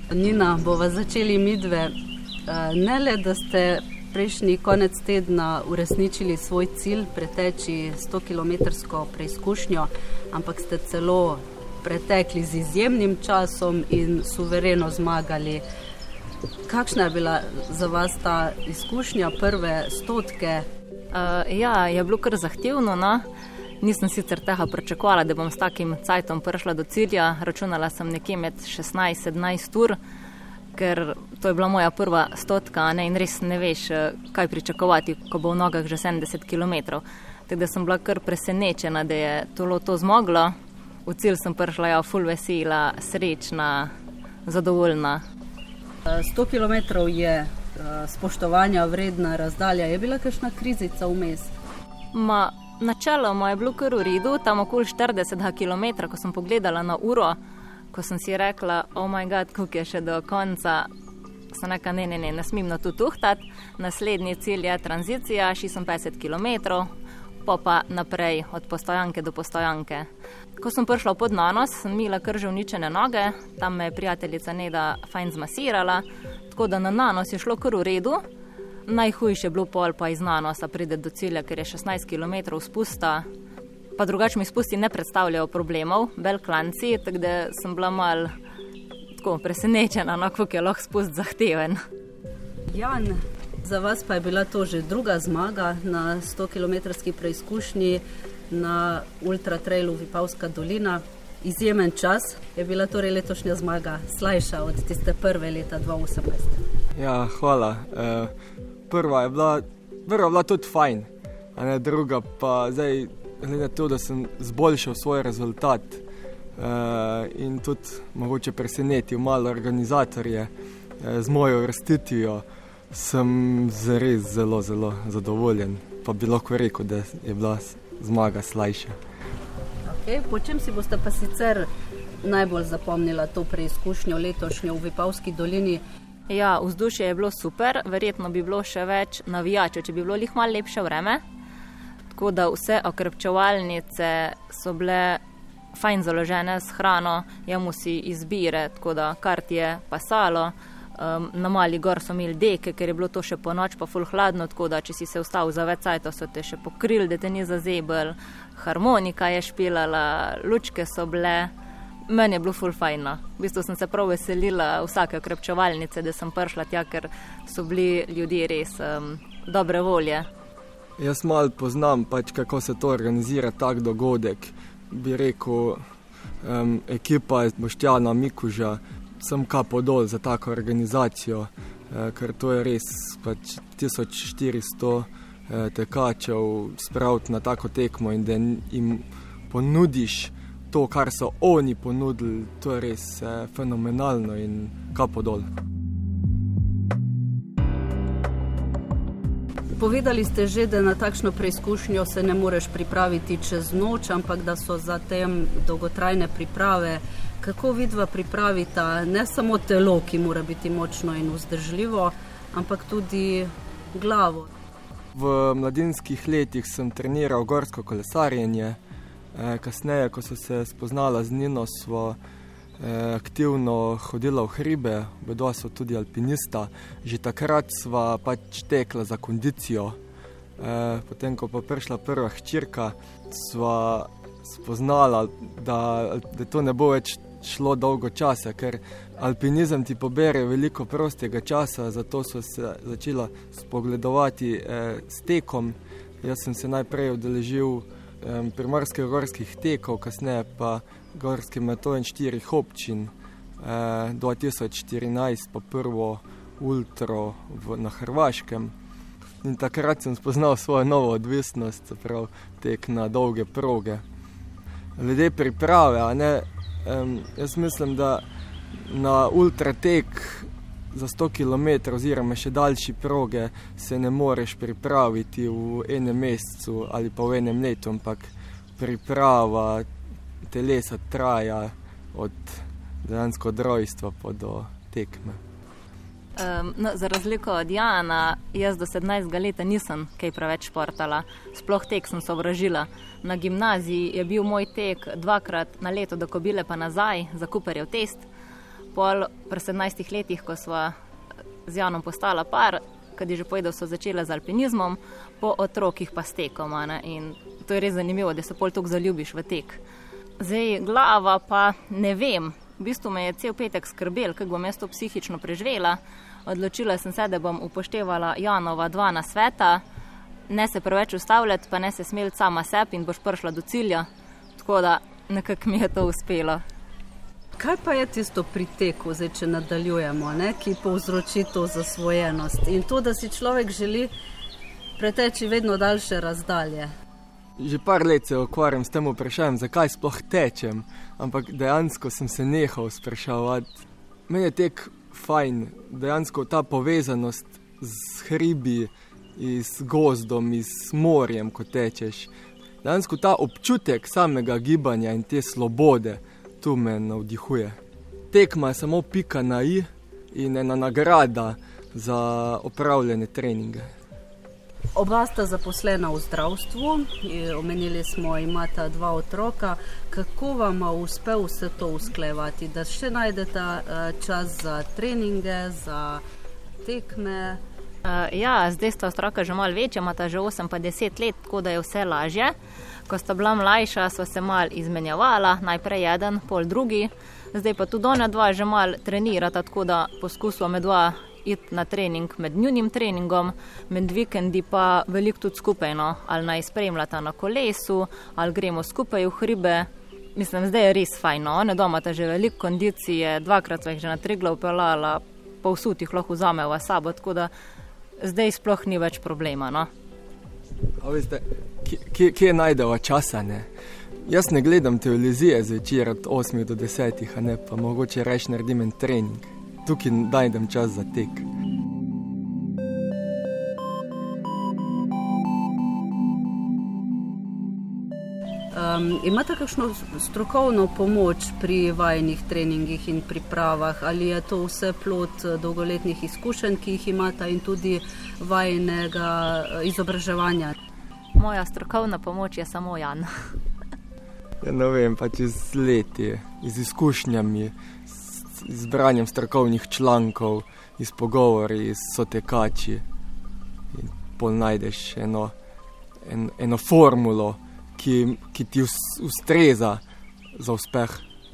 Nina, bova začeli midve. Ne le, da ste prejšnji konec tedna uresničili svoj cilj preteči 100-kilometrsko preizkušnjo, ampak ste celo pretekli z izjemnim časom in suvereno zmagali. Kakšna je bila za vas ta izkušnja, prve stotke? Je bilo kar zahtevno, no. Nisem sicer tega pričakovala, da bom s takim cajtom prišla do cilja. Računala sem nekje med 16-17 ur, ker to je bila moja prva stotka, ne, in res ne veš, kaj pričakovati, ko bo v nogah že 70 km. Tako da sem bila kar presenečena, da je to zmoglo. V cilj sem prišla ful vesela, srečna, zadovoljna. 100 km je spoštovanja vredna razdalja. Je bila kakšna krizica vmes? Načeloma je bilo kar v redu, tam okoli 40 km, ko sem pogledala na uro, ko sem si rekla, oh my god, koliko je še do konca, sem rekla, ne smem na to tuhtati. Naslednji cilj je tranzicija, 56 km, pa naprej od postojanke do postojanke. Ko sem prišla v Podnanos, sem imela kar že uničene noge, tam me je prijateljica Neda fajn zmasirala, tako da na Nanos je šlo kar v redu. Najhujše je bilo pol pa iz Nanosa pride do cilja, ker je 16 km spusta, pa drugače mi spusti ne predstavljajo problemov, belklanci, tako da sem bila malo tako presenečena, koliko je lahko spust zahteven. Jan, za vas pa je bila to že druga zmaga na 100-kilometrski preizkušnji na Ultra Trailu Vipavska dolina. Izjemen čas. Je bila torej letošnja zmaga slajša od tiste prve leta 2018? Ja, hvala. Prva je bila tudi fajn, a ne druga pa zdaj, glede to, da sem zboljšal svoj rezultat in tudi mogoče presenetil malo organizatorje z mojo uvrstitvijo, sem zares zelo zadovoljen, pa bi lahko rekel, da je bila zmaga slajša. Okay, po čem si boste pa sicer najbolj zapomnila to preizkušnjo letošnjo v Vipavski dolini? Ja, vzdušje je bilo super, verjetno bi bilo še več navijačev, če bi bilo lih malo lepše vreme. Tako da vse okrepčevalnice so bile fajn založene s hrano, jemo si izbire, tako da kart je pasalo. Na Mali gor so imeli deke, ker je bilo to še po noč pa ful hladno, tako da če si se vstal za več cajta, so te še pokrili, da te ni zazebel. Harmonika je špilala, lučke so bile. Meni je bilo ful fajno. V bistvu sem se prav veselila vsake okrepčevalnice, da sem prišla tja, ker so bili ljudje res dobre volje. Jaz malo poznam, kako se to organizira, tak dogodek. Bi rekel, ekipa Boštjana Mikuža, sem kapo dol za tako organizacijo, ker to je res 1400 tekačev spraviti na tako tekmo in da jim ponudiš to, kar so oni ponudili, to je res fenomenalno in kapo dol. Povedali ste že, da na takšno preizkušnjo se ne moreš pripraviti čez noč, ampak da so za tem dolgotrajne priprave. Kako vidva pripravita ne samo telo, ki mora biti močno in vzdržljivo, ampak tudi glavo? V mladinskih letih sem treniral gorsko kolesarjenje. Kasneje, ko so se spoznala z Nino, sva aktivno hodila v hribe, oba so tudi alpinista. Že takrat sva tekla za kondicijo. Potem, ko pa prišla prva hčerka, sva spoznala, da to ne bo več šlo dolgo časa, ker alpinizem ti pobere veliko prostega časa, zato so se začela spogledovati s tekom. Jaz sem se najprej udeležil primorskih gorskih tekov, kasneje pa gorski maraton 4 občin, 2014 pa prvo ultro na Hrvaškem. In takrat sem spoznal svojo novo odvisnost, prav tek na dolge proge. Glede priprave, jaz mislim, da na ultratek za 100 km oziroma še daljši proge se ne moreš pripraviti v enem mesecu ali pa v enem letu, ampak priprava telesa traja od dejansko od rojstva pa do tekme. Za razliko od Jana, jaz do 17. leta nisem kaj preveč športala. Sploh tek sem sovražila. Na gimnaziji je bil moj tek 2-krat na leto do Kobile pa nazaj za Cooperjev test. pol pri 17 letih, ko sva z Janom postala par, kad je že povedal, so začela z alpinizmom, po otrokih pa s tekom, ne? In to je res zanimivo, da se pol toliko zaljubiš v tek. Zdaj, glava pa ne vem, v bistvu me je cel petek skrbel, kako bom jaz to psihično preživela. Odločila sem se, da bom upoštevala Janova 2 nasveta, ne se preveč ustavljati, pa ne se smeliti sama sebi in boš prišla do cilja, tako da nekako mi je to uspelo. Kaj pa je tisto pri teku, zdaj, če nadaljujemo, ne, ki povzroči to zasvojenost in to, da si človek želi preteči vedno daljše razdalje? Že par let se ukvarjam s tem vprašanjem, zakaj sploh tečem, ampak dejansko sem se nehal spraševati. Meni je tek fajn, dejansko ta povezanost z hribi, z gozdom, z morjem, ko tečeš. Dejansko ta občutek samega gibanja in te svobode, tu me navdihuje. Tekma je samo pika na i in ena nagrada za opravljene treninge. Oba sta zaposlena v zdravstvu, omenili smo, imata 2 otroka. Kako vam uspe vse to usklajevati, da še najdete čas za treninge, za tekme? Ja, zdaj sta otroka že malo večja, imata že 8 pa 10 let, tako da je vse lažje. Ko sta bila mlajša, sva se malo izmenjevala, najprej eden, pol drugi. Zdaj pa tudi ona 2 že malo trenirata, tako da poskusila med 2 iti na trening med njunim treningom, med vikendi pa veliko tudi skupaj, no. Ali naj spremljata na kolesu, ali gremo skupaj v hribe. Mislim, zdaj je res fajn, no. One doma ta že veliko kondicije, 2-krat sva jih že na Triglav peljala, povsod jih lahko vzameva sabo, tako da zdaj sploh ni več problema, no. A veste, kje najdeva časa, ne? Jaz ne gledam televizije zvečer od 8 do 10, a ne, pa mogoče reč naredim en trening. Tukaj najdem čas za tek. Imate kakšno strokovno pomoč pri vajinih treningih in pripravah? Ali je to vse plod dolgoletnih izkušenj, ki jih imata, in tudi vajinega izobraževanja? Moja strokovna pomoč je samo Jan. Ja, ne vem, pač z leti, z izkušnjami, z branjem strokovnih člankov, iz pogovori, s sotekači. In pol najdeš eno formulo, ki ti ustreza za uspeh.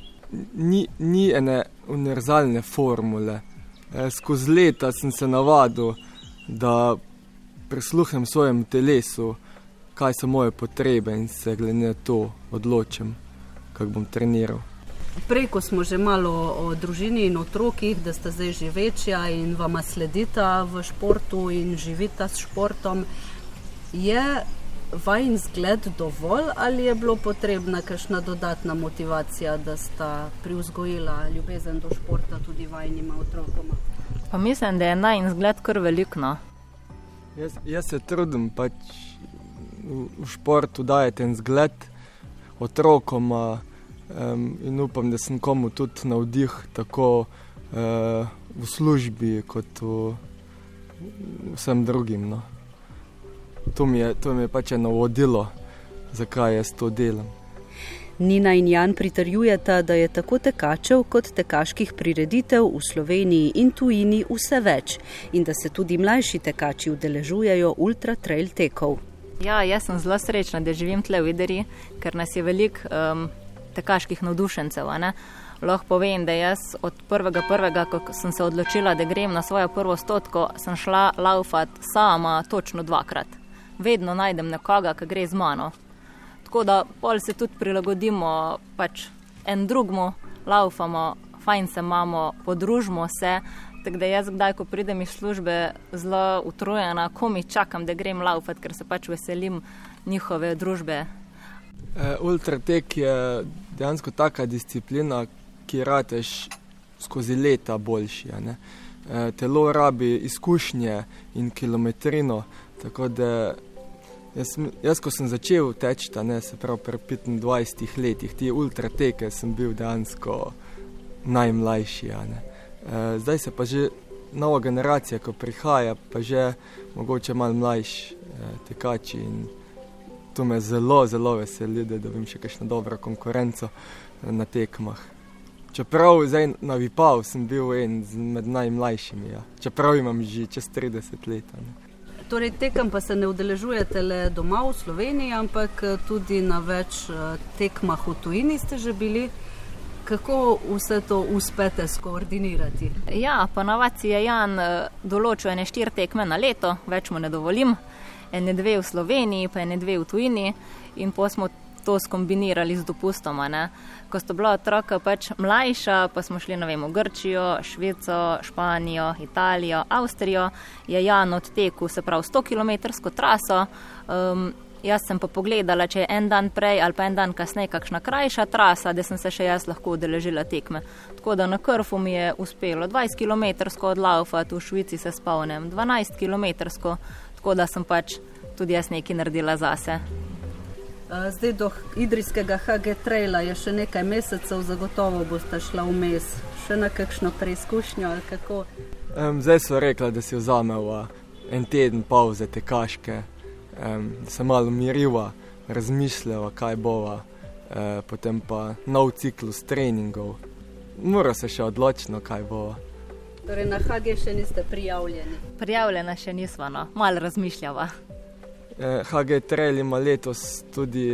Ni ene univerzalne formule. Skozi leta sem se navadil, da prisluhnem svojemu telesu, kaj so moje potrebe, in se glede na to odločim, kako bom treniral. Prej, ko smo že malo o družini in otrokih, da sta zdaj že večja in vama sledita v športu in živita s športom, je vajin zgled dovolj ali je bilo potrebna kakšna dodatna motivacija, da sta privzgojila ljubezen do športa tudi vajinima otrokoma? Pa mislim, da je najin zgled kar veliko, no. Jaz se trudim pač v športu dajati en zgled otrokoma, in upam, da sem komu tudi navdih, tako v službi kot vsem drugim, no. To mi je pač eno vodilo, zakaj jaz to delam. Nina in Jan pritrjujeta, da je tako tekačev kot tekaških prireditev v Sloveniji in tujini vse več in da se tudi mlajši tekači udeležujejo ultra trail tekov. Ja, jaz sem zelo srečna, da živim tle v Idriji, ker nas je veliko tekaških navdušencev, ne. Lahko povem, da jaz od 1.1., ko sem se odločila, da grem na svojo prvo 100, sem šla laufat sama točno 2-krat. Vedno najdem nekoga, ki gre z mano. Tako da pol se tudi prilagodimo pač en drugmu, laufamo, fajn se imamo, podružimo se, tako da jaz kdaj, ko pridem iz službe zelo utrujena, komi čakam, da grem laufat, ker se pač veselim njihove družbe. Ultratek je dejansko taka disciplina, ki rateš skozi leta boljši, ne? Telo rabi izkušnje in kilometrino, tako da jaz ko sem začel teči, se pravi pri 25 letih, ti ultrateke sem bil dejansko najmlajši, ne? Zdaj se pa že nova generacija, ko prihaja, pa že mogoče malo mlajši tekači, in to me zelo, zelo veseli, da dobim še kakšno dobro konkurenco na tekmah. Čeprav zdaj na Vipavu sem bil en med najmlajšimi, ja. Čeprav imam že čez 30 let. Torej, tekem pa se ne udeležujete le doma v Sloveniji, ampak tudi na več tekmah v tujini ste že bili. Kako vse to uspete skoordinirati? Ja, ponavadi je Jan določil 4 tekme na leto, več mu ne dovolim. 2 v Sloveniji, pa 2 v tujini in potem smo to skombinirali z dopustoma. Ne? Ko sta bila otroka pač mlajša, pa smo šli v Grčijo, Švico, Španijo, Italijo, Avstrijo, je Jan odtekel, se pravi 100-kilometrsko traso. Jaz sem pa pogledala, če je en dan prej ali pa en dan kasneje kakšna krajša trasa, da sem se še jaz lahko udeležila tekme. Tako da na Krfu mi je uspelo 20-kilometrsko odlaufati, v Švici se spomnim 12-kilometrsko, tako da sem pač tudi jaz nekaj naredila zase. Zdaj do idrijskega HG Traila je še nekaj mesecev, zagotovo boste šla vmes še na kakšno preizkušnjo ali kako? Zdaj so rekla, da si vzameva en teden pauze tekaške, da se malo umiriva, razmišljava, kaj bova, potem pa nov ciklus treningov. Mora se še odločiti, kaj bova. Torej na HG še niste prijavljeni? Prijavljena še nisva, no. Malo razmišljava. HG Trail ima letos tudi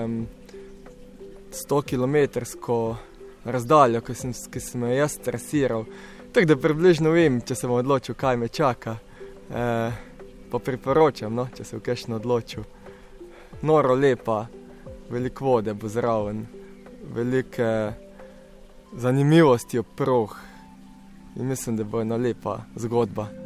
100-kilometrsko razdaljo, ki sem jo jaz trasiral. Tako da približno vem, če sem odločil, kaj me čaka. Pa priporočam, no, če se v kakšno odločil. Noro lepa, veliko vode bo zraven, velike zanimivosti ob proh in mislim, da bo ena lepa zgodba.